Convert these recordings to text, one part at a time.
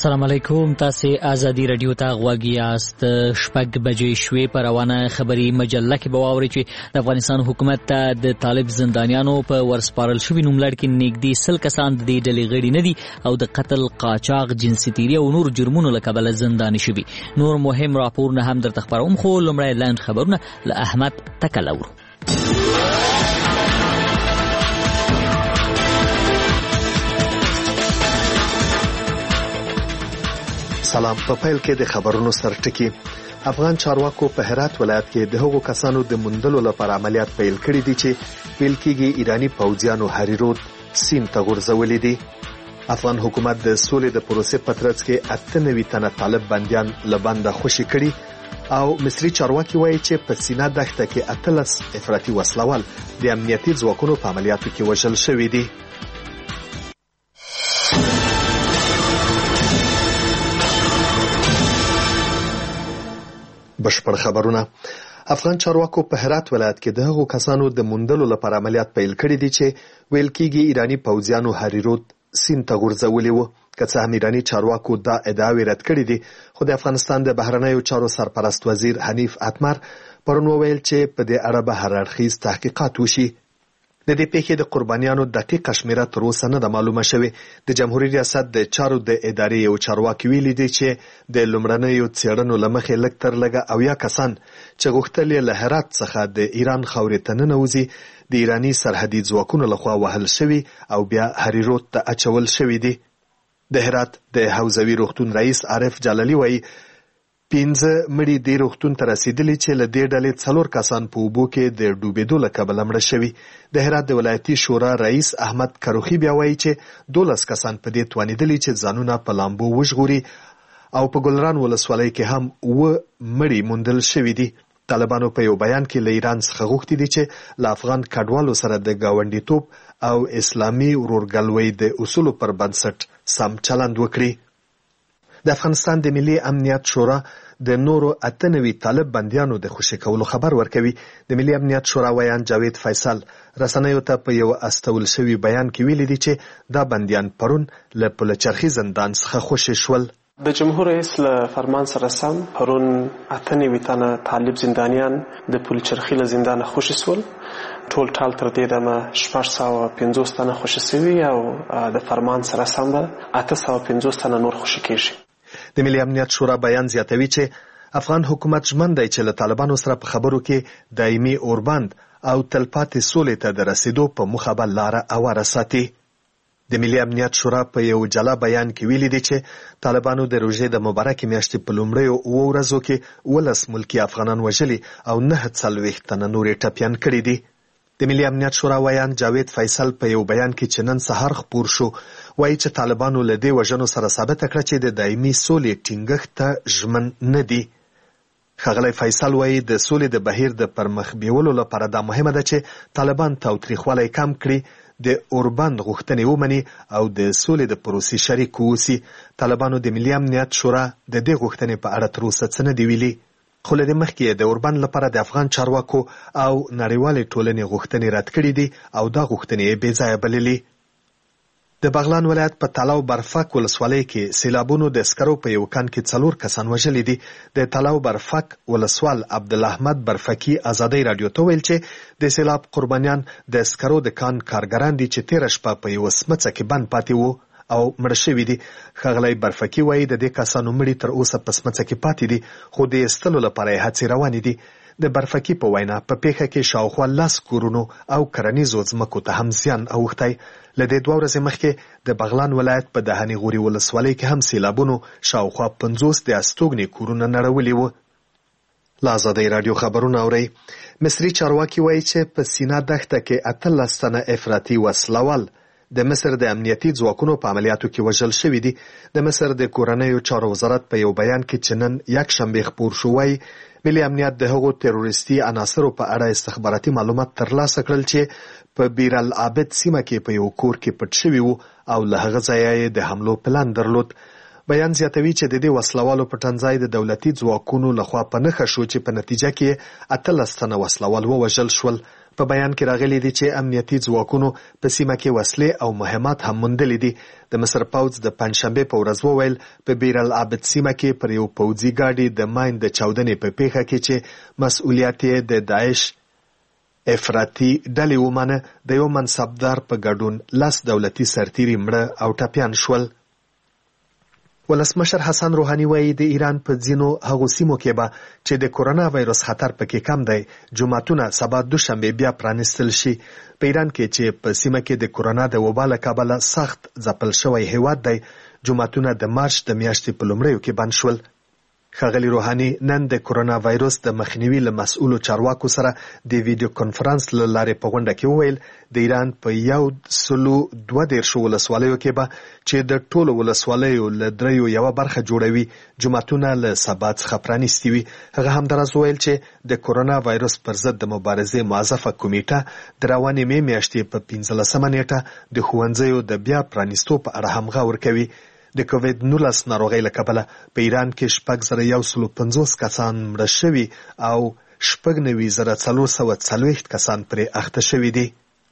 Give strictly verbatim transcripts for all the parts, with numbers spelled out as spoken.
السلام علیکم. تاسو آزادی رادیو ته غوږ یاست. شپږ بجې شوې. په روانه خبري مجله کې به واورئ چې د افغانستان حکومت ته د طالب زندانیانو په ورسپارل شوي نوملړ کې نږدې سل کسان د دې ډلې غړي نه دي او د قتل، قاچاق، جنسي تیري او نور جرمونو له کبله زنداني شوي. نور مهم راپورونه هم درته خپروم، خو لومړی لاند خبرونه له احمد تکل اورو. سلام. په پیل کې د خبرونو سرټکی. افغان چارواکو په هرات ولایت کې د هغو کسانو د موندلو لپاره عملیات پیل کړي دي چې ویل کېږي ایرانی پوځیانو هری رود سیند ته غورځولي دي. افغان حکومت د سولې د پروسې په ترڅ کې اته نوي تنه طالب بندیان له بنده خوشي کړي او مصري چارواکي وایي چې په سینا دښته کې اتلس افراطي وسلوال د امنیتي ځواکونو په عملیاتو کې وژل شوي دي. بشپړ خبرونه. افغان چارواکو په هرات ولایت کې د هغو کسانو د موندلو لپاره عملیات پیل کړي دي چې ویل کېږي ایرانی پوځیانو هری رود سیند ته غورځولي وو. که څه هم ایرانی چارواکو دا ادعاوې رد کړي دي، خو د افغانستان د بهرنیو چارو سرپرست وزیر حنیف اتمر پرون وویل چې په دې اړه به هر اړخیز تحقیقات وشي. د دې پیښې د قربانیانو دقیقه شمیره تر اوسه نه ده معلومه شوې. د جمهوریت ریاست د چارو د ادارې یو چارواکي ویلي دی چې د لومړنیو څېړنو له مخې لږ تر لږه اویا کسان چې غوښتل یې له هرات څخه د ایران خاورې ته ننوځي د ایراني سرحدي ځواکونو لخوا وهل شوي او بیا هری رود ته اچول شوي دي. د هرات د حوزوي روغتون رئیس عارف جلالی وایي پنځه مړي دې روغتون ته رسیدلي چې له دې ډلې څلور کسان په اوبو کې د ډوبېدو له کبله مړه شوي. د هرات د ولایتي شورا رئیس احمد کروخي بیا وایي چې دولس کسان په دې توانېدلي چې ځانونه په لامبو وژغوري او په ګلران ولسوالۍ کې هم اووه مړي موندل شوي دي. طالبانو په یو بیان کې له ایران څخه غوښتي دي چې له افغان کډوالو سره د ګاونډیتوب او اسلامي ورورګلوۍ د اصولو پر بنسټ سم چلند وکړي. د افغانستان د ملي امنیت شورا د نورو اته نوي طالب بندیانو د خوشي کولو خبر ورکوي. د ملي امنیت شورا ویان جاوید فیصل رسنیو ته په یو استول شوي بیان کې ویلي دي چې دا بندیان پرون له پلچرخي زندان څخه خوشي شول. د جمهور رئیس له فرمان سره سم پرون اته نوي تنه طالب زندانیان د پلچرخي له زندانه خوشي شول. ټول ټال تر دې دمه شپږ سوه پنځوس تنه خوشي شوي او د فرمان سره سم به اته سوه پنځوس تنه نور خوشي کېږي. د ملي امنیت شورا بیان زیاتوي چې افغان حکومت ژمن دی چې له طالبانو سره په خبرو کې دایمي اوربند او تلپاتې سولې ته د رسیدو په موخه به لاره هواره ساتي. د ملي امنیت شورا په یو جلا بیان کې ویلي دي چې طالبانو د روژې د مبارکې میاشتې په لومړیو اوو ورځو کې اوولس ملکي افغانان وژلي او نهه څلوېښت تنه نورې ټپیان کړي دي. د ملي امنیت شورا ویان جاوید فیصل په یو بیان کې چې نن سهار خپور شو وایي چې طالبانو له دې وژنو سره ثابته کړه چې د دایمي سولې ټینګښت ته ژمن نه دي. ښاغلی فیصل وایي د سولې د بهیر د پرمخ بیولو لپاره دا مهمه ده چې طالبان تاوتریخوالی کم کړي، د اوربند غوښتنې ومني او د سولې د پروسې شریک واوسي. طالبانو د ملي امنیت شورا د دې غوښتنې په اړه تر اوسه څه نه دي ویلي، خو له دې مخکې د اوربند لپاره د افغان چارواکو او نړیوالې ټولنې غوښتنې رد کړي دي او دا غوښتنې یې بې ځایه بللي. د بغلان ولایت په تالاو برفک ولسوالۍ کې سیلابونو د سکرو په یو کان کې څلور کسان وژلي دي. د تالاو برفک ولسوال عبدالاحمد برفکي ازادۍ راډیو ته ویل چې د سیلاب قربانیان د سکرو د کان کارګران دي چې تېره شپه په یوه سمڅه کې بند پاتې وو او مړه شوي دي. ښاغلی برفکي وایي د دې کسانو مړي تر اوسه په سمڅه کې پاتې دي، خو د ایستلو لپاره یې هڅې روانې دي. د برفکي په وینا په پیښه کې شاوخوا لس کورونو او کرنیزو ځمکو ته هم زیان اوښتی. له دې دوه ورځې مخکې د بغلان ولایت په دهني غوري ولسوالۍ کې هم سیلابونو شاوخوا پنځوس د استوګنې کورونه نړولي وو. له ازادۍ راډیو خبرونه اورئ. مصري چارواکي وایي چې په سینا دښته کې اتلس تنه افراطي وسلوال د مصر د امنیتي ځواکونو په عملیاتو کې وژل شوي دي. د مصر د کورنیو چارو وزارت په یو بیان کې چې نن یکشنبې خپور شو وایي ملي امنیت د هغو تروریستي عناصرو په اړه استخباراتي معلومات ترلاسه کړل چې په بیر العابد سیمه کې په یو کور کې پټ شوي وو او له هغه ځایه یې د حملو پلان درلود. بیان زیاتوي چې د دې وسلوالو په تنځای د دولتي ځواکونو لخوا په نښه شو چې په نتیجه کې اتلس تنه وسلوال ووژل شول. په بیان کې راغلي دي چې امنیتي ځواکونو په سیمه کې وسلې او مهمات هم موندلې دي. د مصر پوځ د پنځشنبه په ورځ وویل په بیر العابد سیمه کې پر یو پوځي ګاډي د ماین د چاودنې په پیښه کې چې مسؤلیت یې د داعش افراطي ډلې ومانه د یو منصبدار په ګډون لس دولتي سرتیري مړه او ټپیان شول. ولسمشر حسن روحاني وایي د ایران په ځینو هغو سیمو کې به چې د کورونا وایرس خطر پکې کم دی جمعتونه سبا دوشنبه بیا پرانیستل شي. په ایران کې چې په سیمه کې د کورونا د وبا له کبله سخت ځپل شوی هیواد دی جمعتونه د مارچ د میاشتې په لومړیو کې بند شول. ښاغلي روحاني نن د کورونا وایرس د مخنیوي له مسؤلو چارواکو سره د ویډیو کانفرنس له لارې په غونډه کې وویل د ایران په یو سلو دوه دېرشو ولسوالیو کې به چې د ټولو ولسوالیو له دریو یوه برخه جوړوي جمعتونه له سبا څخه پرانیستي وي. هغه همداراز وویل چې د کورونا وایرس پر ضد د مبارزې معظفه کمیټه د روانې مې میاشتې په پنځلسمه نیټه د ښوونځیو د بیا پرانیستو په اړه هم غور کوي. د کووید نولس ناروغۍ له کبله په ایران کې شپږ زره یو سلو پنځوس کسان مړه شوي او شپږ نوي زره څلور سوه څلوېښت کسان پرې اخته شوي دي.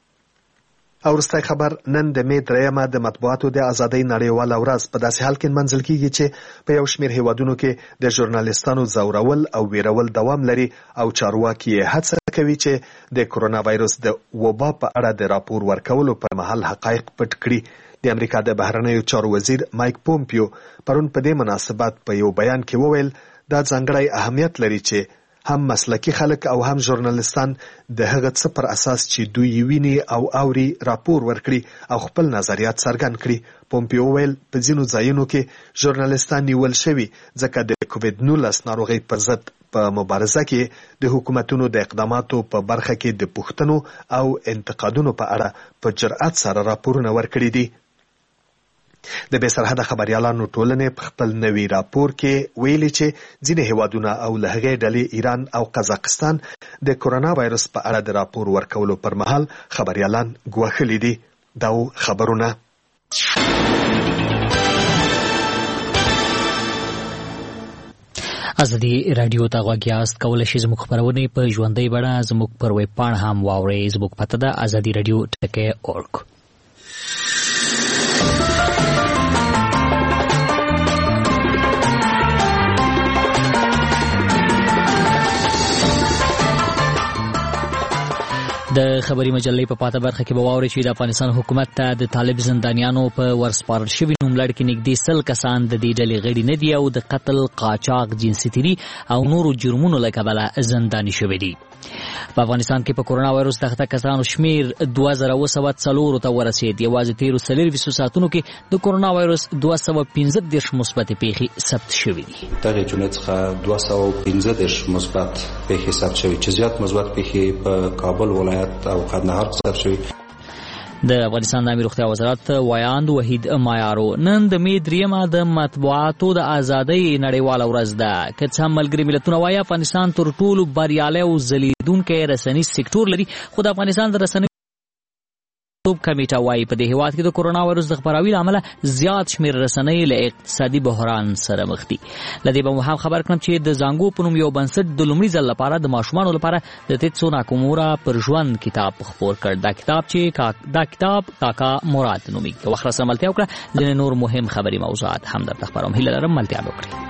او وروستی خبر نن د مې درېیمه د مطبوعاتو د ازادۍ نړیواله ورځ په داسې حال کې نمنځل کیږي چې په یو شمېر هیوادونو کې د ژورنالیستانو ځورول او ویرول دوام لري او چارواکي یې هڅه کوي چې د کورونا وایرس د وبا په اړه د راپور ورکولو پر مهال حقایق پټ کړي. د امریکا د بهرنیو چارو وزیر مایک پومپیو پرون په دې مناسبت په یو بیان کې وویل دا ځانګړی اهمیت لري چې هم مسلکي خلک او هم ژورنالیستان د هغه څه پر اساس چې دوی ویني او اوري راپور ورکړي او خپل نظریات څرګند کړي. پومپیو وویل په ځینو ځایونو کې ژورنالیستان نیول شوي ځکه د کووید نولس ناروغۍ پر ضد په مبارزه کې د حکومتونو د اقداماتو په برخه کې د پوښتنو او انتقادونو په اړه په جرأت سره راپورونه ورکړي دي. د بې سرحده خبریالانو ټولنې په خپل نوي راپور کې ویلي چې ځینې هیوادونه او له هغې ډلې ایران او قزاقستان د کورونا وایرس په اړه د راپور ورکولو پر مهال خبریالان ګواښلي دي. دا خبرونه ازادي رادیو ته غوږ یاست. کولی شئ زموږ خپرونې په ژوندۍ بڼه زموږ پر ویب پاڼه هم واورئ. زموږ پته ده ازادي رادیو ټکی اورګ. د خبري مجلې په پاته برخه کې به واورئ چې د افغانستان حکومت ته د طالب زندانیانو په ورسپارل شوي نوملړ کې نږدې سل کسان د دې ډلې غړي نه دي او د قتل، قاچاق، جنسیتي او نورو جرمونو له کبله زنداني شوي دي. په افغانستان کې په کورونا وایرس د اخته کسانو شمیر دوه زره اوه سوه څلورو ته ورسېد. یوازې تېرو څلېرویشتو ساعتونو کې د کورونا وایرس دوه سوه پنځه دېرش مثبتې پیښې ثبت شوي دي. دغې جملې څخه دوه سوه پنځه دېرش مثبت پیښې ثبت شوي چې زیات مثبت پیښې په کابل ولایت او قندهار کې ثبت شوي. د افغانستان د عامه روغتیا وزارت وایاند وحید مایارو نن د مې درېیمه د مطبوعاتو د ازادۍ نړیواله ورځ ده. که څه هم ملګري ملتونه وایي افغانستان تر ټولو بریالی او ځلیدونکی رسنیز سکتور لري، خو د افغانستان د رسنیو کمیټه وایي په دې هیواد کې د کورونا وایرس د خپراوي له امله زیات شمېر رسنۍ له اقتصادي بحران سره مخ دي. له دې به مو هم خبر کړم چې د زانګو په نوم یو بنسټ د لومړي ځل لپاره د ماشومانو لپاره د تیتسو ناکامورا پر ژوند کتاب خپور کړ. دا کتاب چې دا کتاب کاکا مراد نومیږي. که وخت راسره ملتیا وکړه ځینې نور مهم خبري موضوعات هم درته خپروم. هیله لرم ملتیا وکړئ.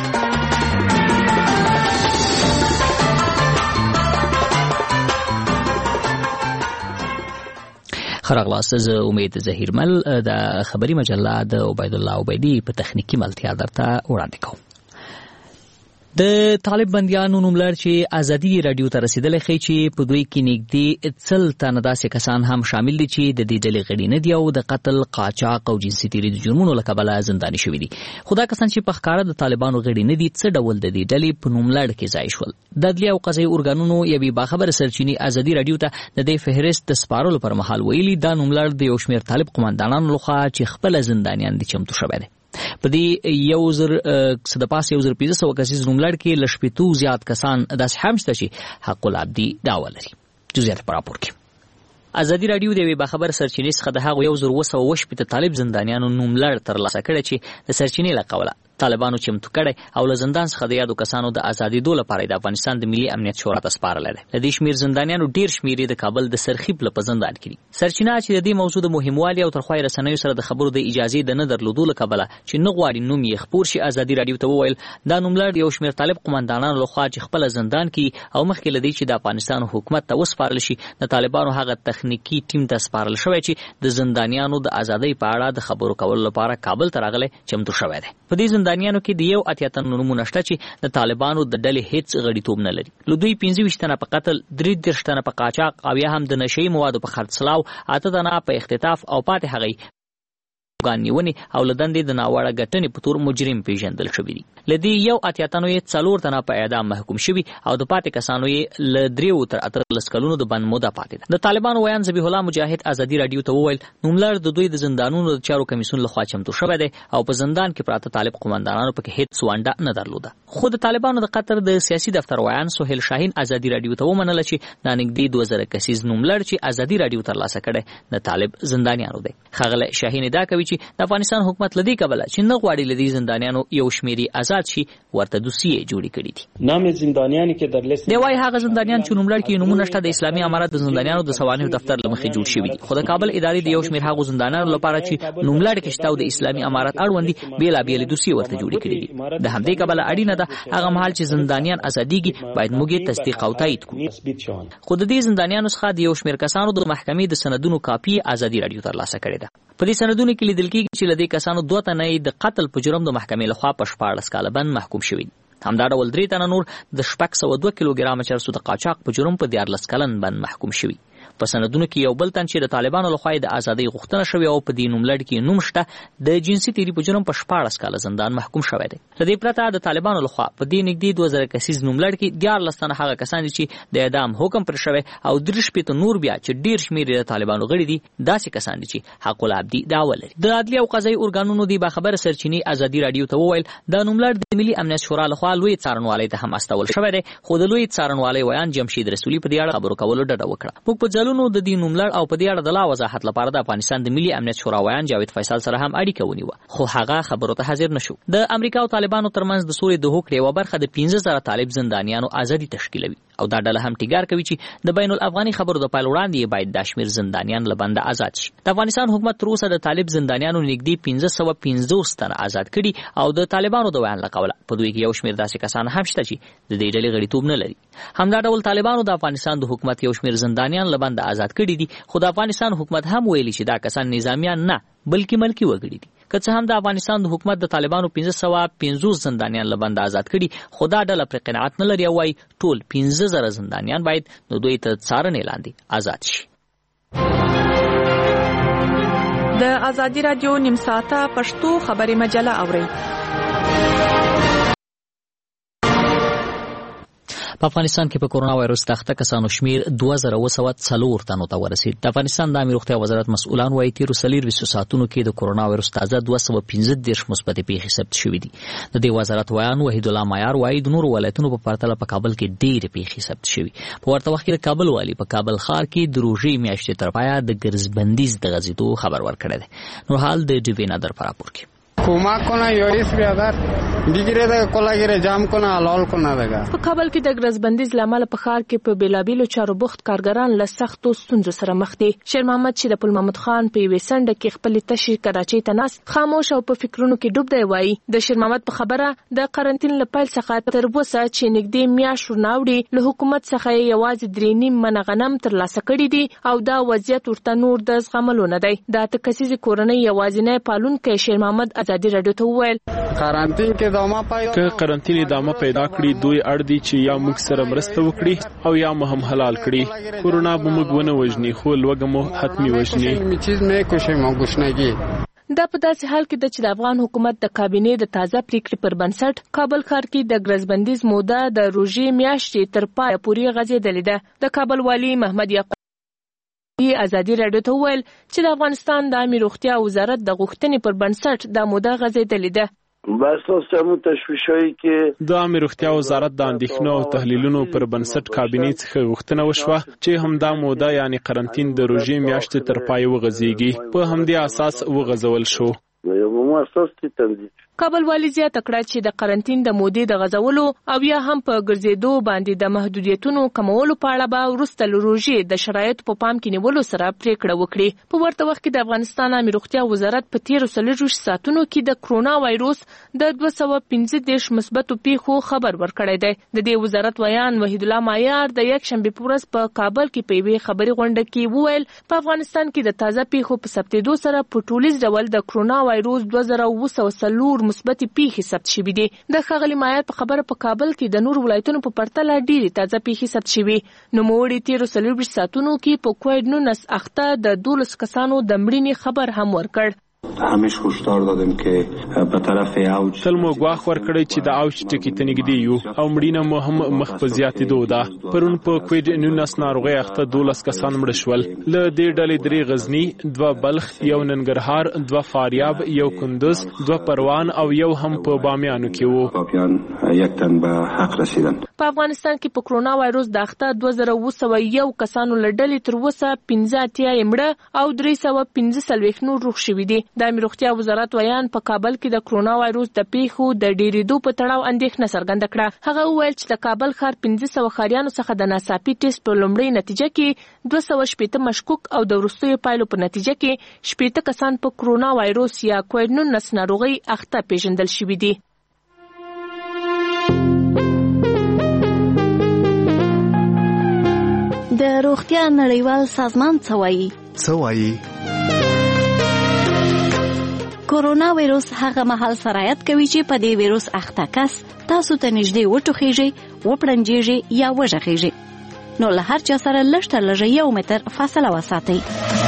خراغلاست زه امید ظهیرمل د خبري مجله د عبید الله عبیدي په تخنیکی ملتیا درته وړاندې کوم. د طالب بندیانو نوملړ چې ازادي رادیو ته رسیدلی ښیي چې په دوی کې نږدې سل تنه داسې کسان هم شامل دي چې د دې ډلې غړي نه دي او د قتل، قاچاق او جنسي تیري د جرمونو له کبله زنداني شوي دي. خو دا کسان چې په ښکاره د طالبانو غړي نه دي څه ډول د دې ډلې په نوملړ کې ځای شول؟ د عدلیه او قضایي ارګانونو یوې باخبره سرچینې ازادي رادیو ته د دې فهرست د سپارلو پر مهال ویلي دا نوملړ د یو شمېر طالب قمندانانو لخوا چې خپله زندانیان دي چمتو شوی دی. په دې یو زر څه د پاسه یو زر پنځه سوه کسیز نوملړ کې له شپېتو زیات کسان داسې هم شته چې حق العبدي دعوه لري. جزئیات په راپور کې ازادي رادیو د یوې باخبره سرچینې څخه د هغو یو زر اوه سوه اوه شپېته طالب زندانیانو نوملړ ترلاسه کړی چې د سرچینې له قوله طالبانو چمتو کړي او له زندان څخه د یادو کسانو د ازادېدو لپاره د افغانستان د ملي امنیت شورا ته سپارلی دی. د دې شمېر زندانیانو ډېر شمېر یې د کابل د سرخیب له په زندان کې دي. سرچینه چې د دې موضوع د مهموالي او ترخوای رسنیو سره د خبرو د اجازې د نه درلودو له کبله چې نه غواړي نوم یې خپور شي، ازادي راډیو ته وویل دا نوملړ یو شمېر طالب قومندانانو لخوا چې خپل زندان کې او مخکې له دې چې د افغانستان حکومت ته وسپارل شي د طالبانو هغه تخنیکی ټیم ته سپارل شوی چې د زندانیانو د ازادۍ په اړه د خبرو کولو لپاره کابل ته راغلی چمتو شوی دی. په دې زندانیانو کې د یو اتیا تن نومونه شته چې د طالبانو د ډلې هیڅ غړیتوب نه لري. له دوی پنځه ویشت تنه په قتل، درې دېرش تنه په قاچاق او یا هم د نشهیي موادو په خرڅلاو، اته تنه په اختطاف او پاتې هغوی ګان نیونې او له دندې د ناوړه ګټنې په تور مجرم پیژندل شوي دي. له دې یو اتیا تنو یې څلور تنه په اعدام محکوم شوي او د پاتې کسانو یې له دریو تر اتلس کلونو د بند موده پاتې ده. د طالبانو ویان ذبیح الله مجاهد ازادي راډیو ته وویل نوملړ د دوی د زندانونو د چارو کمیسیون لخوا چمتو شوی دی او په زندان کې پراته طالب قومندانانو پکې هیڅ ونډه نه درلوده. خو د طالبانو د قطر د سیاسي دفتر ویان سهیل شاهین ازادي راډیو ته ومنله چې دا نږدې دوه زره کسیز نوملړ چې ازادي راډیو ترلاسه کړی د طالب زندانیانو دی. ښاغلی شاهین ادعا کوي چې د افغانستان حکومت لدی کبله چې نه غواړي لدی زندانیانو یو شمیري آزاد شي ورته دوسیې جوړې کړې دي. نام زندانیان کې در لیست دی وايي هغه زندانیان چې نوملړ کې نمونه شته د اسلامي امارت د زندانیانو د سوانح دفتر لمخې جوړ شوی دي. خو د کابل ادارې د یو شمیر هغه زندانیانو لپاره چې نوملړ کې شته او د اسلامي امارت اړوندي بیل بیل دوسیې ورته جوړې کړې دي. د همدې کبله اړینه ده هغه مهال چې زندانیان ازاديږي باید موږ تصدیق او تایید کړو. خو د دې زندانیانو څخه د یو شمیر کسانو د محکمې د سندونو کاپي ازادي راډیو ترلاسه کړې ده. په دې سندونو کې لیدل کېږي چې لدې کسانو دوه تنه د قتل په جرم د محکمې لخوا په شپاړس کاله بند محکوم شوي دي. همدا ډول درې تنه نور د شپږ سوه دوه کیلوګرامه چرسو د قاچاق په جرم په دیارلس کلن بند محکوم شوي. په سندونو کې یو بل تن چې د طالبانو لخوا د ازادۍ غوښتنه شوې او په دې نوملړ کې نوم شته د جنسي تیري په جرم په شپاړس کاله زندان محکوم شوی دی. له دې پرته د طالبانو لخوا په دې نږدې دوه زره کسیز نوملړ کې دیارلس تنه هغه کسان دي چې د اعدام حکم پرې شوی او درې شپېته نور بیا چې ډېر شمېر یې د طالبانو غړي دي داسې کسان دي چې حق العبدي دعوه لري. د عدلي او قضایي ارګانونو د باخبره سرچینې ازادي راډیو ته وویل دا نوملړ د ملي امنیت شورا لخوا لوی څارنوالۍ ته هم استول شوی دی. خو د لوی څارنوالۍ ویان جمشید رسولي په دې اړه خبرو کولو ډډه وکړه. موږ په ځلونو د دې نوملړ او په دې اړه د لا وضاحت لپاره د افغانستان د ملي امنیت شورا ویان جاوید فیصل سره هم اړیکه ونیوه خو هغه خبرو ته حاضر نشو. د امریکا او طالبانو ترمنځ د سولې د هوکړې یوه برخه د پنځه زره طالب زندانیانو ازادي تشکیلوي او دا ډله هم ټینګار کوي چې د بین الافغاني خبرو د پیل وړاندې باید دا شمېر زندانیان له بنده آزاد شي. د افغانستان حکومت تر اوسه د طالب زندانیانو نږدې پنځه سوه پنځوس تنه آزاد کړي او د طالبانو د ویان له قوله په دوی کې یو شمېر داسې کسان هم شته چې د دې ډلې غړیتوب نه لري. همدا ډول طالبانو د افغانستان د حکومت یو شمېر زندانیان له بنده آزاد کړي دي خو د افغانستان حکومت هم ویلي چې دا کسان نظامیان نه بلکې ملکی وګړي دي. که څه هم د افغانستان د حکومت د طالبانو پنځه سوه پنځوس زندانیان له بنده آزاد کړي خو دا ډله پرې قناعت نه لري او وایي ټول پنځه زره زندانیان باید نو دوی ته څارنې لاندې آزاد شي. د ازادي راډیو نیم ساعته پښتو خبري مجله اورئ. په افغانستان کې په کورونا وایرس د اخته کسانو شمیر دوه زره اوه سوه څلور تنو ته ورسید. د افغانستان د عامه روغتیا وزارت مسؤلان وایي تیرو څلورویشتو ساعتونو کې د کورونا وایرس تازه دوه سوه پنځه دېرش مثبتې پیښې ثبت شوي دي. د دې وزارت ویان وحید الله معیار وایي د نورو ولایتونو په پرتله په کابل کې ډېرې پیښې ثبت شوي. په ورته وخت کې د کابل والي په کابل ښار کې د روژې میاشتې تر پایه د ګرځبندیز د غځېدو خبر ورکړی دی. نور حال د ډیوین ادر په راپور کې کمک کنه یوریس بیادر دیگره ده کلاگیره جام کنه حلال کنه دغه. په کابل کې د ګرځبندیز لامل په ښار کې په بیلابیلو چارو بوخت کارګران له سختو ستونزو سره مخ دي. شیر محمد چې د پل محمد خان په یوې څنډه کې خپل تشي کراچۍ ته ناست خاموش او په فکرونو کې ډوب دی وایي د شیر محمد په خبره د قرنټین له پیل څخه تر اوسه چې نږدې میاشت ورناوړي له حکومت څخه یوازې درې نیم منه غنم ترلاسه کړي دي او دا وضعیت ورته نور د زغملو نه دی. د اته کسیزې کورنۍ یوازینی پالونکی شیر محمد ازادي راډیو ته وویل قرنټین کې ادامه پیدا که قرنټین ادامه پیدا کړي دوی اړ دي چې یا موږ سره مرسته وکړي او یا مو هم حلال کړي. کورونا به موږ ونه وژني خو لوږه مو حتمي وژني. می چیز مې کوشش مو ګشنګي. دا په داسې حال کې چې د افغان حکومت د کابینې د تازه پریکړې پر بنسټ کابل ښار کې د ګرځبندیز موده د روژې میاشتې تر پایه پورې غځېدلې ده. د کابل والي محمد یعقوبی ازادي راډیو ته وویل چې د افغانستان د عامه روغتیا وزارت د غوښتنې پر بنسټ دا موده غځېدلې ده. بس اوسمو تشویشوي کې د عامه روغتیا وزارت د اندېښنو او تحلیلونو پر بنسټ کابینې څخه غوښتنه وشوه چې همدا موده یعنی قرنټین د روژې میاشتې تر پای وغځېږي. په همدې اساس وغځول شو. یو مو اساس ته تنظیم کابل والی زیاته کړه چې د قرنټین د مودې د غځولو او یا هم په ګرځېدو باندې د محدودیتونو کمولو په اړه به وروسته له روژې د شرایطو په پام کې نیولو سره پریکړه وکړي. په ورته وخت کې د افغانستان عامه روغتیا وزارت په تیرو څلوېښتو ساعتونو کې د کرونا وایروس د دوه سوه پنځه دېرش مثبتو پیښو خبر ورکړی دی. د دې وزارت ویان وحید الله مایار د یکشنبې په ورځ په کابل کې په یوې خبري غونډه کې وویل په افغانستان کې د تازه پیښو په ثبتېدو سره په ټولیز ډول د کرونا وایروس دوه زره اوه سوه څلور مثبتې پیښې ثبت شوي دي. د ښاغلي مایار په خبره په کابل کې د نورو ولایتونو په پرتله ډېرې تازه پیښې ثبت شوي. نوموړي تیرو څلوېښتو ساعتونو کې په کوویډ نولس اخته د دولس کسانو د مړینې خبر هم ورکړ. همیش هشدار دادیم که به طرف اوج تل مو غواخ ورکړی چې د اوج ټکی ته نږدې یو او مړینه مو هم مخ په زیاتېدو ده. پرون په کوویډ نولس ناروغۍ اخته دولس کسان مړه شول. له دې ډلې درې غزني، دوه بلخ، یو ننګرهار، دوه فاریاب، یو کندوز، دوه پروان او یو هم په بامیانو کې وو. بامیان یک تن به حق رسیدن. په افغانستان کې په کرونا وایروس د اخته دوه زره اوه سوه یو کسانو له ډلې تر اوسه پنځه اتیا یې مړه او درې سوه پنځه څلوېښت نور روغ شوي دي. د عامه روغتیا وزارت ویان په کابل کې د کرونا وایروس د پیښو د ډېرېدو په تړاو اندېښنه څرګنده کړه. هغه وویل چې د کابل ښار پنځه سوه ښاریانو څخه د ناڅاپي ټیسټ په لومړۍ نتیجه کې دوه سوه شپېته مشکوک او د وروستیو پایلو په نتیجه کې شپېته کسان په کرونا وایروس یا کوویډ نولس ناروغۍ اخته پیژندل شوي دي. د روغتیا نړیوال سازمان څه وایي؟ څه وایي؟ کورونا وایروس هغه مهال سرایت کوي چې په دې وایروس اخته کس تاسو ته نږدې وټوخیږي، وپړنجیږي یا وژغیږي. نو له هر چا سره لږ تر لږه یو متر فاصله وساتئ.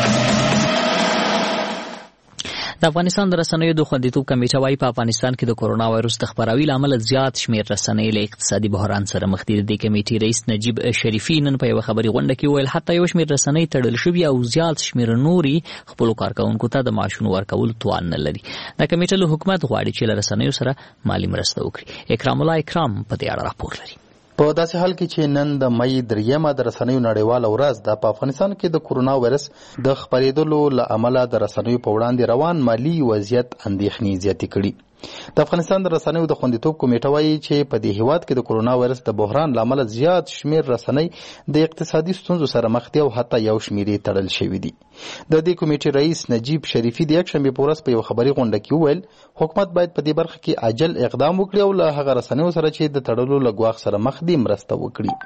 د افغانستان د رسنیو د خوندیتوب کمیټه وايي په افغانستان کې د کورونا وایروس د خپراوي له امله زیات شمېر رسنۍ له اقتصادي بحران سره مخ دي. د کمیټې رئیس نجیب شریفي نن په یوه خبري غونډه کې وویل حتی یو شمېر رسنۍ تړل شوي او زیات شمېر نوري خپلو کارکوونکو ته د معاشونو ورکولو توان نه لري. د کمیټې له حکومت غواړي چې له رسنیو سره مالي مرسته وکړي. اکرام الله اکرام په دې اړه راپور لري. په داسې حال کې چې نن د مئی دریمه د رسنیو نړیواله ورځ ده، په افغانستان کې د کورونا وایرس د خپرېدلو له امله د رسنیو په وړاندې روان مالي وضعیت اندېښنې زیاتې کړي. د افغانستان د رسنیو د خوندیتوب کمیټه وايي چې په دې هیواد کې د کورونا وایرس د بحران له امله زیات شمېر رسنۍ د اقتصادي ستونزو سره مخ دي او حتی یو شمېر یې تړل شوي دي. د دې کمیټې رئیس نجیب شریفي د یکشنبې په ورځ په یو خبري غونډه کې وویل حکومت باید په دې برخه کې عاجل اقدام وکړي او له هغه رسنیو سره چې د تړلو له ګواښ سره مخ دي مرسته وکړي.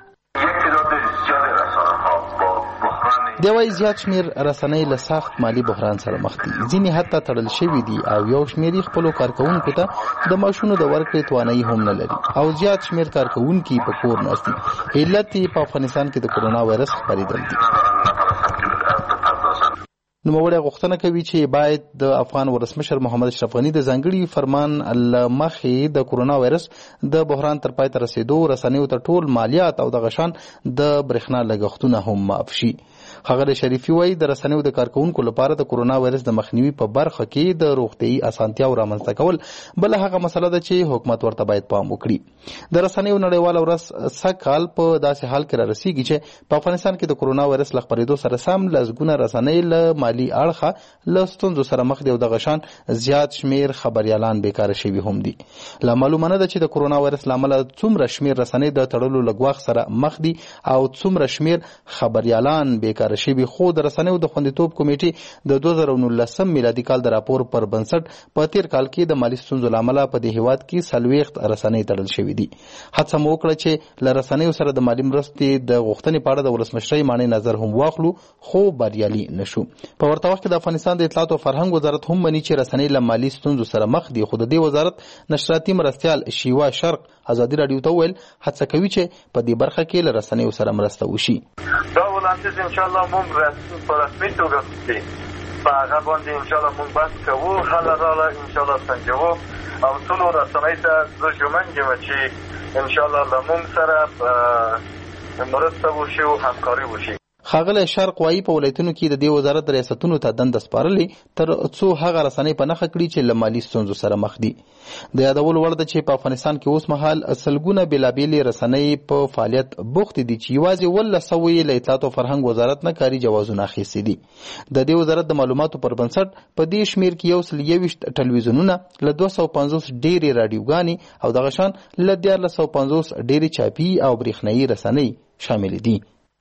دی وايي زیات شمېر رسنۍ له سخت مالي بحران سره مخ دي، ځینې حتی تړل شوي دي او یو شمېر یې خپلو کارکوونکو ته د معاشونو د ورکړې توانایي هم نه لري او زیات شمېر کارکوونکي په کور ناست دي. علت یې په افغانستان کې د کورونا وایرس خپرېدل دي. نوموړی غوښتنه کوي چې باید د افغان ولسمشر محمد اشرف غني د ځانګړي فرمان له مخې د کورونا وایرس د بحران تر پای ته رسېدو رسنیو ته ټول مالیات او دغه شان د برېښنا لګښتونه هم معاف شي. ښاغلی شریفي وایي د رسنیو د کارکوونکو لپاره د کورونا وایرس د مخنیوي په برخه کې د روغتیايي اسانتیاو رامنځته کول بله هغه مسله ده چې حکومت ورته باید پام وکړي. د رسنیو نړیواله ورځ سږ کال په داسې حال کې رارسېږي چې په افغانستان کې د کورونا وایرس له خپرېدو سره سم لسګونه رسنۍ له مالي اړخه له ستونزو سره مخ دي او دغه شان زیات شمېر خبریالان بیکاره شوي هم دي. لا معلومه نه ده چې د کورونا وایرس له امله څومره شمېر رسنۍ د تړلو له ګواښ سره مخ دي او څومره شمېر خبریالان بیکاره شوي. خو د رسنیو د خوندیتوب کمیټې د دوه زره نولسم میلادي کال د راپور پر بنسټ په تیر کال کې د مالي ستونزو له امله په دې هیواد کې څلوېښت رسنۍ تړل شوي دي. هڅه مو وکړه چې له رسنیو سره د مالي مرستې د غوښتنې په اړه د ولسمشرۍ معنی نظر هم واخلو خو بریالي نشو. په ورته وخت کې د افغانستان د اطلاعات او فرهنګ وزارت هم مني چې رسنۍ له مالي ستونزو سره مخ دي، خو د دې وزارت نشراتي مرستیال شیوا شرق ازادي راډیو ته ویل هڅه کوي چې په دې برخه کې له رسنیو سره مرسته وشي. دا وړاندیز ان شاء الله مونږ په رسمي توګه دي په هغه باندې ان شاء الله مونږ بحث کوو، حل راله ان شاء الله سنجوو او ټولو رسنۍ ته زه ژمن یم چې ان شاء الله له مونږ سره مرسته وشي او همکاري وشي. ښاغلی شرق وایي په ولایتونو کې د دې وزارت ریاستونو ته دنده سپارلې تر څو هغه رسنۍ په نښه کړي چې له مالي ستونزو سره مخ دي. د یادولو وړ ده چې په افغانستان کې اوس مهال سلګونه بېلابېلې رسنۍ په فعالیت بوختې دي چې یوازې اوولس سوه یې له اطلاعات او فرهنګ وزارت نه کاري جوازونه اخیستي دي. د دې وزارت د معلوماتو پر بنسټ په دې شمېر کې یو سل یوویشت ټلویزیونونه، له دوه سوه پنځوس ډېرې راډیوګانې او دغه شان له دیارلس سوه پنځوس ډېرې چاپي او برېښنایي رسنۍ شامل دي.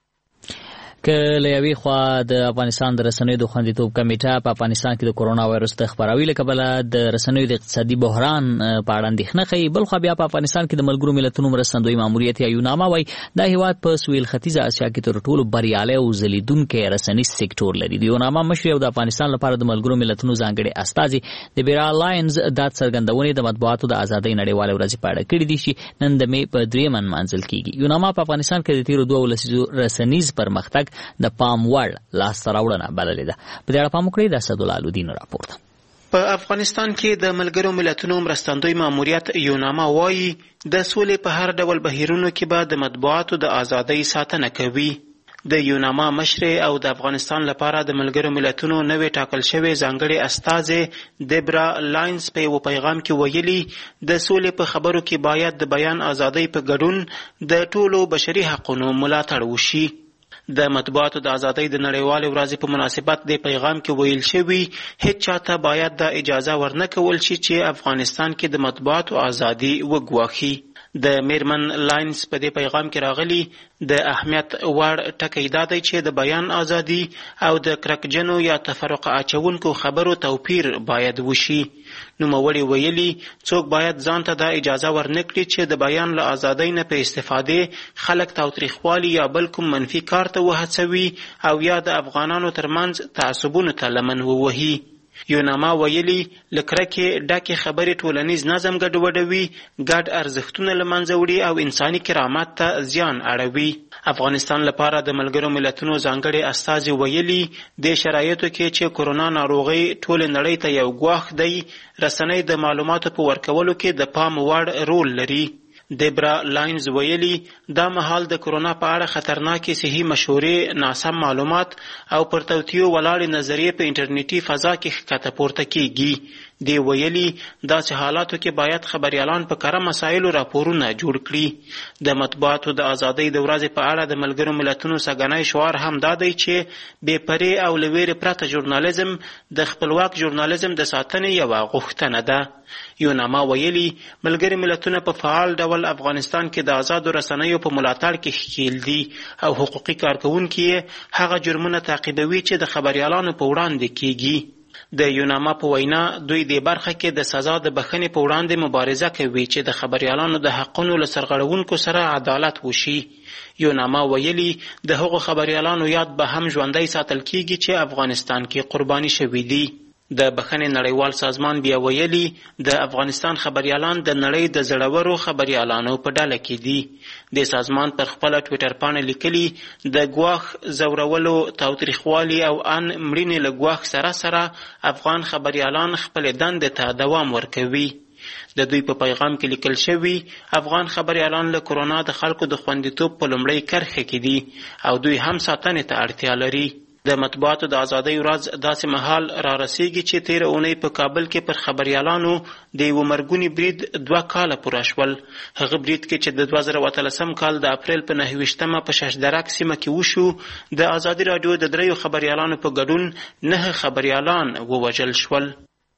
که له یوې خوا د افغانستان د رسنیو د خوندیتوب کمیټه په افغانستان کې د کورونا وایرس د خپراوي له کبله د رسنیو د اقتصادي بحران په اړه اندېښنه ښیي، بل خوا بیا په افغانستان کې د ملګرو ملتونو مرستندوی ماموریت یا یوناما وایي دا هیواد په سویل ختیځه اسیا کې تر ټولو بریالی او ځلیدونکی رسنیز سکتور لري. د یوناما مشر او د افغانستان لپاره د ملګرو ملتونو ځانګړي استازي د بیرا لاینز دا څرګندونې د مطبوعاتو د ازادۍ نړیوالې ورځې په اړه کړي دي چې نن د مې په درېیمه نمانځل کېږي. یوناما په افغانستان کې د تېرو دوه ولسیزو رسنیز پرمختګ د پام وړ لاسته راوړنه بللې ده. په دې اړه پام وکړئ. د اسدالله الدین راپور ده. په افغانستان کې د ملګرو ملتونو مرستندوی ماموریت یوناما وایي د سولې په هر ډول بهیرونو کې به د مطبوعاتو د ازادۍ ساتنه کوي. د یوناما مشر او د افغانستان لپاره د ملګرو ملتونو نوې ټاکل شوی ځانګړي استازی دیبرا لاینز په یو پیغام کې ویلي د سولې په خبرو کې باید د بیان ازادۍ په ګډون د ټولو بشري حقوقو ملاتړ وشي. د مطبوعاتو د ازادۍ د نړیوالې ورځې په مناسبت د پیغام کې ویل شوي هیڅ چاته باید د اجازه ورنه کول شي چې افغانستان کې د مطبوعاتو ازادي وګواښي. د میرمن لاینز په دې پیغام کې راغلي د اهمیت وړ ټکی دا دی چې د بیان ازادي او د کرکجنو یا تفرقه اچونکو خبرو توپیر باید وشي. نوموړي ویلي څوک باید ځان ته دا اجازه ورنکړي چې د بیان له ازادۍ نه په استفادې خلک تاوتریخوالي یا بل کوم منفي کار ته وهڅوي او یا د افغانانو ترمنځ تعصبونو ته لمن ووهي. یوناما ویلي له کرکې ډکې خبرې ټولنیز نظم ګډوډوي، ګډ ارزښتونه له منځه وړي او انساني کرامت ته زیان اړوي. افغانستان لپاره د ملګرو ملتونو ځانګړي استازي ویلي د شرایطو کې چې کورونا ناروغي ټول نړۍ ته یو ګواښ دی، رسنۍ د معلوماتو په ورکولو کې د پام وړ رول لري. دیبرا لاینز ویلي دا مهال د کورونا په اړه خطرناکې صحي مشورې، ناسم معلومات او پر توطیو ولاړې نظریې په انټرنیټي فضا کې ښکته پورته کیږي. دی ویلي داسې حالاتو کې باید خبریالان په کره مسایلو راپورونه جوړ کړي. د مطبوعاتو د ازادۍ د ورځې په اړه د ملګرو ملتونو سګنی شعار هم دا دی چې بې پرې او له ویرې پرته ژورنالیزم د خپلواک ژورنالیزم د ساتنې یوه غوښتنه ده. یوناما ویلي ملګري ملتونه په فعال ډول افغانستان کې د آزادو رسنیو په ملاتړ کې ښکیل دي او حقوقي کارکوونکي یې هغه جرمونه تعقیبوي چې د خبریالانو په وړاندې کیږي. د یوناما په وینا دوی د برخه کې د سزا د بخښنې په وړاندې مبارزه کوي چې د خبریالانو د حقونو له سرغړونکو سره عدالت وشي. یوناما ویلي د هغو خبریالانو یاد به هم ژوندی ساتل کیږي چې افغانستان کې قرباني شوي دي. د بخښنې نړیوال سازمان بیا ویلي د افغانستان خبریالان د نړۍ د زړورو خبریالانو په ډله کې دي. د سازمان پر خپله ټویټر پاڼه لیکلي د ګواښ، زورولو، تاوتریخوالي او ان مړینې له ګواښ سره سره افغان خبریالان خپلې دندې ته دوام ورکوي. د دوی په پیغام کې لیکل شوي افغان خبریالان له کورونا د خلکو د خوندیتوب په لومړۍ کرښه کې دي او دوی هم ساتنې ته اړتیا لري. د مطبوعاتو د ازادۍ ورځ داسې مهال را رسیږي چې تیره اونۍ په کابل کې پر خبریالانو د یوه مرګوني برید دوه کاله پوره شول. هغه برید کې چې د دوه زره اتلسم کال د اپریل په نهه ویشتمه په ششدرک سیمه کې وشو، د ازادي راډیو د دریو خبریالانو په ګډون نه خبریالان ووژل شول.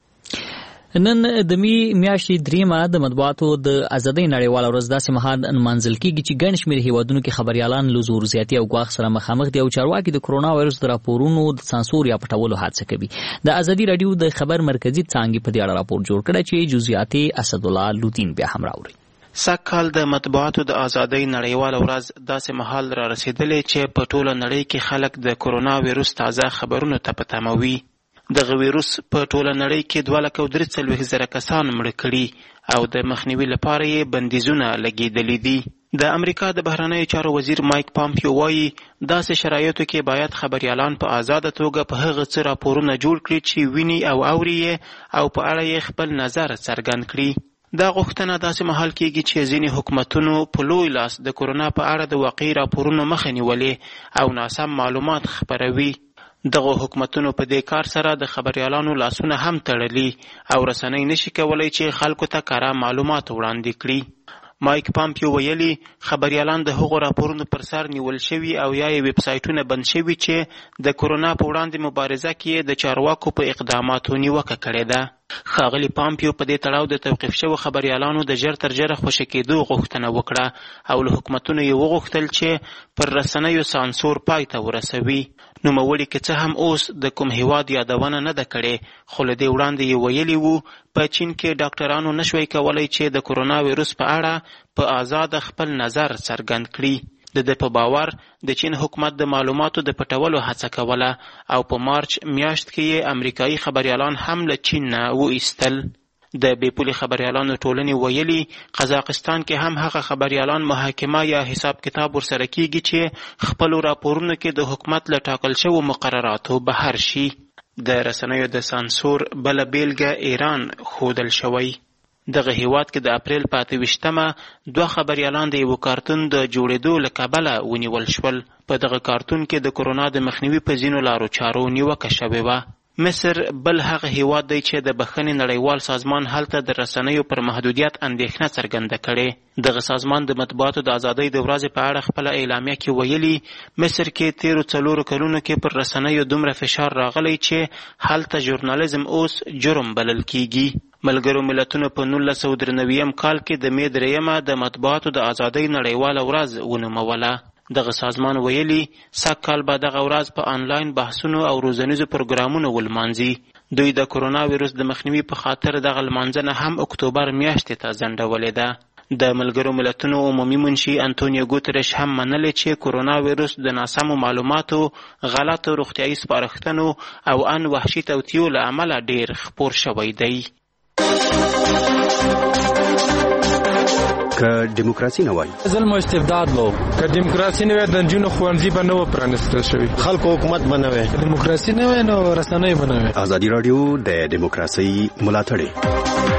نن د می میاشتې دریمه د مطبوعاتو د ازادۍ نړیواله ورځ داسې مهال نمانځل کېږي چې ګڼ شمېر هیوادونو کې خبریالان له زور زیاتي او ګواښ سره مخامخ دي او چارواکي د کرونا وایرس د راپورونو د سانسور یا پټولو هڅه کوي. د ازادي راډیو د خبر مرکزي څانګې په دې اړه راپور جوړ کړی چې جزئیات اسدالله لودین بیا هم راوړي. سږکال د مطبوعاتو د ازادۍ نړیواله ورځ داسې مهال را رسېدلې چې په ټوله نړۍ کې خلک د کرونا وایرس تازه خبرونو ته په تمه وي. دغه ویروس په ټوله نړۍ کې دوه لکه درې څلوېښت زره کسان مړه کړي او د مخنیوي لپاره یې بندیزونه لګېدلي دي. د امریکا د بهرنیو چارو وزیر مایک پامپیو وایي داسې شرایطو کې باید خبریالان په آزاده توګه په هغه څه راپورونه جوړ کړي چې ویني او اوري او په اړه یې خپل نظر څرګند کړي. دا غوښتنه داسې مهال کېږي چې ځینې حکومتونو په لوی لاس د کورونا په اړه د واقعي راپورونو مخه نیولې او ناسم معلومات خپروي. دغه حکومتونو په دې کار سره د خبريالانو لاسونه هم تړلي او رسنۍ نشي کولای چې خلکو ته کره معلومات وړاندې کړي. مایک پامپیو ویلي خبريالان د هغو راپورونو پر سر نیول شوي او یا یې ویب سایټونه بند شوي چې د کورونا په وړاندې مبارزه کې د چارواکو په اقداماتو نیوکه کړې ده. ښاغلي پامپیو په دې تړاو د توقیف شوو خبريالانو د ژر تر ژره خوشي کېدو غوښتنه وکړه او له حکومتونو یې وغوښتل چې پر رسنیو سانسور پای ته ورسوي. نوموړي که څه هم اوس د کوم هیواد یادونه نه ده کړې خو له دې وړاندې یې ویلي وو په چین کې ډاکټرانو نشوی کولی چې د کورونا ویروس په اړه په آزاده خپل نظر څرګند کړي. د ده په باور د چین حکومت د معلوماتو د پټولو هڅه کوله او په مارچ میاشت کې یې امریکایي خبريالان هم له چین نه وایستل. د بې پولې خبريالانو ټولنې ویلي قزاقستان کې هم هغه خبريالان محاکمه یا حساب کتاب ورسره کیږي چې خپلو راپورونو کې د حکومت له ټاکل شوو مقرراتو بهر شي. د رسنیو د سانسور بله بیلګه ایران ښودل شوی. دغه هیواد کې د اپریل په اته ویشتمه دوه خبريالان د یو کارتون د جوړېدو له کبله ونیول شول. په دغه کارتون کې د کورونا د مخنیوي په ځینو لارو چارو نیوکه شوې وه. مصر بل هغه هیواد دی چې د بخښنې نړیوال سازمان هلته د رسنیو پر محدودیت اندېښنه څرګنده کړې. دغه سازمان د مطبوعاتو د ازادۍ د ورځې په اړه خپله اعلامیه کې ویلي مصر کې تیرو څلورو کلونو کې پر رسنیو دومره فشار راغلی چې هلته ژورنالیزم اوس جرم بلل کیږي. ملګرو ملتونو په نولس سوه درې نوي کال کې د مې درېیمه د مطبوعاتو د ازادۍ نړیواله ورځ ونوموله. دغه سازمان ویلي سږ کال به دغه ورځ په آنلاین بحثونو او روزنیزو پروګرامونو ولمانځي. دوی د کورونا ویروس د مخنیوي په خاطر دغه لمانځنه هم اکتوبر میاشتې ته ځنډولې ده. د ملګرو ملتونو عمومي منشي انټونیو ګوترش هم منلې چې کورونا ویروس د ناسمو معلوماتو، غلطو روغتیایي سپارښتنو او ان وحشي توطیو له امله ډیر خپور شوی دی. که دیموکراسي نه وای ظلم او استبداد وو، که دیموکراسي نه وای د نجونو ښوونځي به نه و پرانیستل شوي، خلکو حکومت به نه وای، دیموکراسي نه وای نو رسنۍ به نه وای. ازادي راډیو د دیموکراسي ملاتړ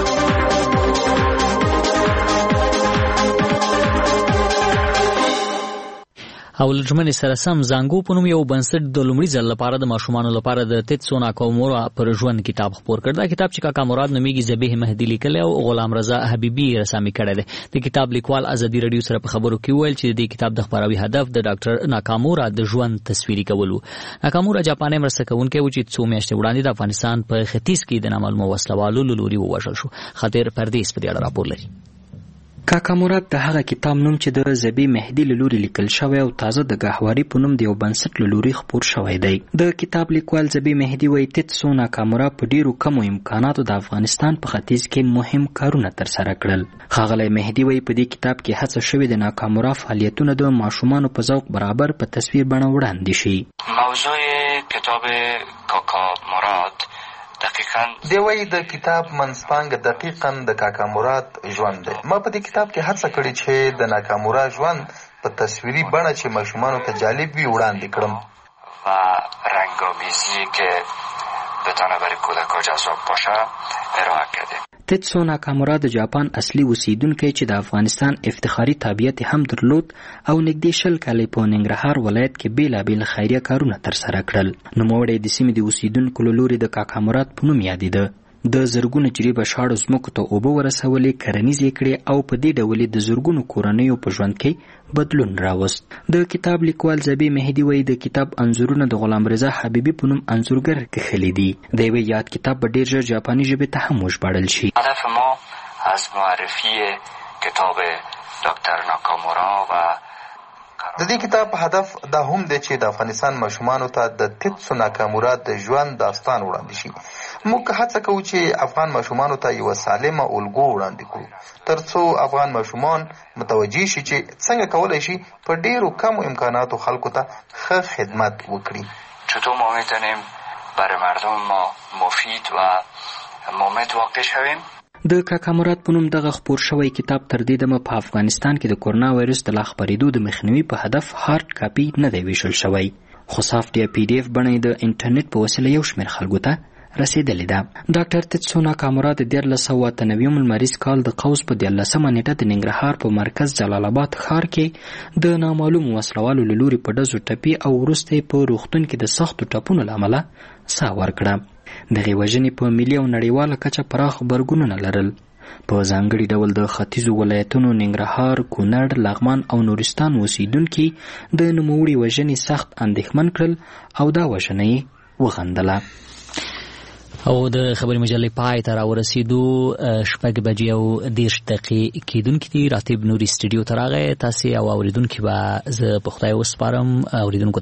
او لجمن سره سم زانګو په نوم یو بنسټ د لومړي ځل لپاره د ماشومانو لپاره د تیتسو ناکامورا پر ژوند کتاب خپور کړ. دا کتاب چې کاکا مراد نومیږي ذبیح مهدي لیکلی او غلام رضا حبیبي رسامي کړی دی. د کتاب لیکوال ازادي راډیو سره په خبرو کې ویل چې د کتاب د خپراوي هدف د ډاکټر ناکامورا د ژوند تصویري کول و. ناکامورا جاپاني مرسته کوونکی و چې څو میاشتې وړاندې د افغانستان په ختیځ کې د نامعلومو وسلوالو له لوري ووژل شو. خاطر پردیس په دې اړه راپور لري. کاکا مراد د هغه کتاب نوم چې د ذبیح مهدي له لوري لیکل شوی او تازه د ګهواري په نوم د یو بنسټ له لوري خپور شوی دی. د کتاب لیکوال ذبیح مهدي وایي تیتسو ناکامورا په ډیرو کمو امکاناتو د افغانستان په ختیځ کې مهم کارونه ترسره کړل. ښاغلی مهدي وایي په دې کتاب کې هڅه شوې د ناکامورا فعالیتونه د ماشومانو په ذوق برابر په تصویر بڼه وړاندې شي. موضوع کتاب کاکا مراد دقیقاً دی وایي د کتاب منځپانګه دقیقاً د کاکا مراد ژوند دی. ما په دې کتاب کې هڅه کړې چې د ناکامورا ژوند په تصویري بڼه چې ماشومانو ته جالب وي وړاندې کړم و رنگامیزی که بتونه برای کودک‌ها جذاب باشه ارائه کرده. تیتسو ناکامورا د جاپان اصلي اوسیدونکی چې د افغانستان افتخاري تابعیت هم درلود او نږدې شل کاله په ننګرهار ولایت کې بیلابیل خیریه کارونه ترسره کړل. نوموړی د سیمې د اوسیدونکو له لوري د کاکا مراد په نوم یادېده. د زرګونو جریبه شاړو ځمکو ته اوبه ورسولې، کرنیزې کړې او په دې ډول د زرګونو کورنیو په ژوند کې بدلون راوست. د کتاب لیکوال ذبیح مهدي وایي د کتاب انځورونه د غلام رضا حبیبي په نوم انځورګر کښلي دي. د یوه یاد کتاب به ډېر ژر جاپاني ژبې ته هم وژباړل شي. هدف ما از معرفی کتاب دکتر ناکامورا و د دې کتاب هدف دا هم دی چې د افغانستان ماشومانو ته د تیتسو ناکامورا د ژوند داستان وړاندې شي. موږ هڅه کوو چې افغان ماشومانو ته یوه سالمه الګو وړاندې کړو تر څو افغان ماشومان متوجه شي چې څنګه کولی شي په ډیرو کمو امکاناتو خلکو ته ښه خدمت وکړي. چطور ما میتونیم برای مردم ما مفید و مفید واقع شویم؟ د کاکا مراد په نوم دغه خپور شوی کتاب تر دې دمه په افغانستان کې د کورونا وایرس د لا خپرېدو د مخنیوي په هدف هارد کاپي نه دی ویشل شوی، خو سافټ یا پی ډي اف بڼه د انټرنیټ په وسیله یو شمېر خلکو ته رسیدلې ده. ډاکټر تیتسو ناکامورا د دیارلس سوه اته نوي لمریز کال د قوس په دیارلسمه نیټه د ننګرهار په مرکز جلال آباد ښار کې د نامعلومو وسلوالو له لوري په ډزو ټپي او وروسته یې په روغتون کې د سختو ټپونو له امله ساه ورکړه. دغې وژنې په ملي او نړیواله کچه پراخ غبرګونونه لرل. په ځانګړي ډول د ختیځو ولایتونو ننګرهار، کونړ، لغمان او نورستان اوسیدونکي د نوموړي وژنې سخت اندېښمن کړل او دا وژنه یې وغندله. او د خبري مجلې پای ته راورسېدو. شپږ بجې او دېرش دقیقې کېدونکي دي. راتب نوري سټوډیو ته راغی. تاسې او اورېدونکي به زه په خدای وسپارم. اورېدونکو